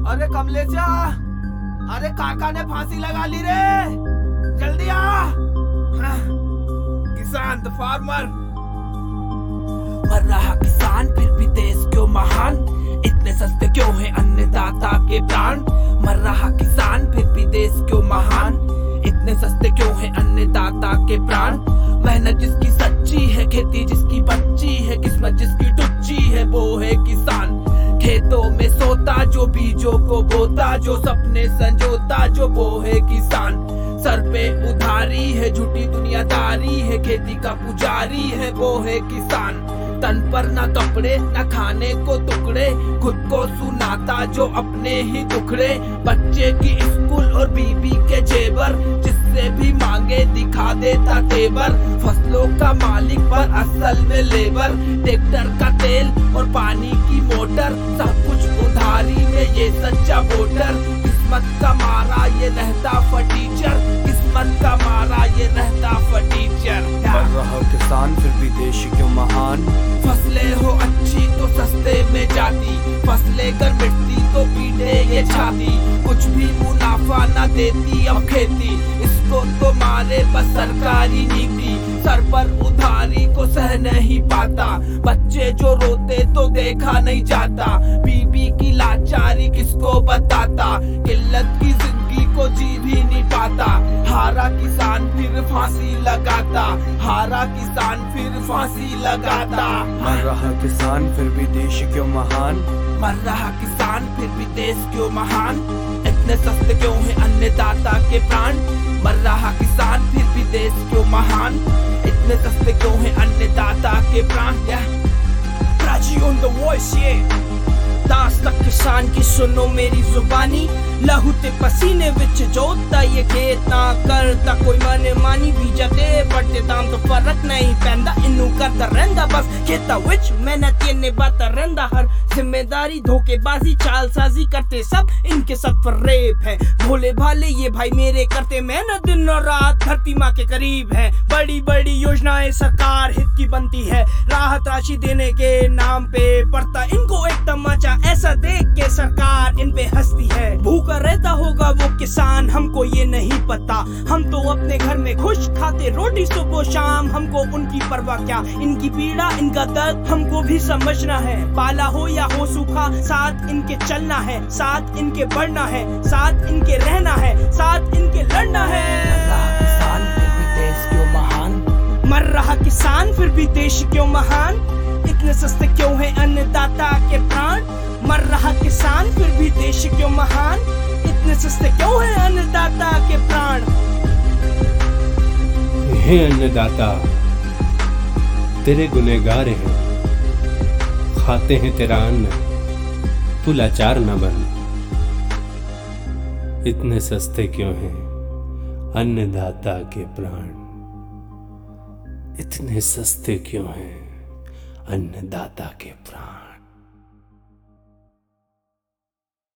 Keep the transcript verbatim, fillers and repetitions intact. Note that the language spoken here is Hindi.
अरे कमलेशा, अरे काका ने फांसी लगा ली रे, जल्दी आ। किसान द फार्मर। मर रहा किसान फिर भी देश क्यों महान, इतने सस्ते क्यों हैं अन्नदाता के प्राण। मर रहा किसान फिर भी देश क्यों महान, इतने सस्ते क्यों हैं अन्नदाता के प्राण। मेहनत जिसकी सच्ची है, खेती जिसकी बच्ची है, किस्मत जिसकी टुच्ची है, वो है किसान। खेतों में सोता जो बीजों को बोता, जो सपने संजोता, जो वो है किसान। सर पे उधारी है, झूठी दुनियादारी है, खेती का पुजारी है, वो है किसान। तन पर ना कपड़े ना खाने को टुकड़े, खुद को सुनाता जो अपने ही दुखड़े। बच्चे की स्कूल और बीबी के जेवर, जिससे भी मांगे दिखा देता तेवर। फसलों का मालिक पर असल में लेबर, ट्रैक्टर का तेल और पानी की मोटर, सब कुछ उधारी में ये सच्चा वोटर। किस्मत का मारा ये रहता फटीचर, किस्मत का मारा ये रहता फटीचर। मर रहा किसान फिर भी देश क्यों महान। फसलें हो अच्छी तो सस्ते में जाती, फसलें कर मिटती तो पीटे ये छाती। कुछ भी मुनाफा न देती अब खेती, इसको तो मारे बस सरकारी नीति। सर पर उधारी को सह नहीं पाता, बच्चे जो रोते तो देखा नहीं जाता। बीबी की लाचारी किसको बताता, किल्लत की जिंदगी को जी भी नहीं पाता। हारा किसान फिर फांसी लगाता, हारा किसान फिर फांसी लगाता। मर रहा किसान फिर भी देश क्यों महान, मर रहा किसान फिर भी देश क्यों महान। इतने सस्ते क्यों हैं अन्नदाता के प्राण। मर रहा किसान फिर भी देश क्यों महान, इतने सस्ते क्यों हैं अन्नदाता के प्राण। प्राची ऑन द वॉइस, ये दास तक किसान की सुनो मेरी जुबानी। लहू ते पसीने विच जोतदा ये खेत, ना करदा कोई माने मानी। बीजा ते बढ़ते दाम तो फर्क नहीं पैंदा, इनू करदा रहंदा बस खेता विच मेहनत ये निभाता रहंदा। हर जिम्मेदारी धोखेबाजी चालसाजी करते सब इनके सब फरेब है। भोले भाले ये भाई मेरे करते मेहनत दिन और रात, धरती माँ के करीब है। बड़ी बड़ी योजनाएं सरकार हित की बनती है, राहत राशि देने के नाम पे पड़ता इनको एक तमाचा। ऐसा देख के सरकार इन पे हंसती है। भूखा रहता होगा वो किसान हमको ये नहीं पता, हम तो अपने घर में खुश खाते रोटी सुबह शाम। हमको उनकी परवाह क्या, इनकी पीड़ा इनका दर्द हमको भी समझना है। पाला हो या हो सूखा, साथ इनके चलना है, साथ इनके बढ़ना है, साथ इनके रहना है, साथ इनके लड़ना है। किसान फिर भी देश क्यों महान, मर रहा किसान फिर भी देश क्यों महान। इतने सस्ते क्यों हैं अन्नदाता के प्राण। मर रहा किसान फिर भी देश क्यों महान, इतने सस्ते क्यों हैं अन्नदाता के प्राण। हे अन्नदाता तेरे गुनहगार हैं, खाते हैं तेरा अन्न, तू लाचार न बन। इतने सस्ते क्यों हैं अन्नदाता के प्राण, इतने सस्ते क्यों हैं अन्नदाता के प्राण।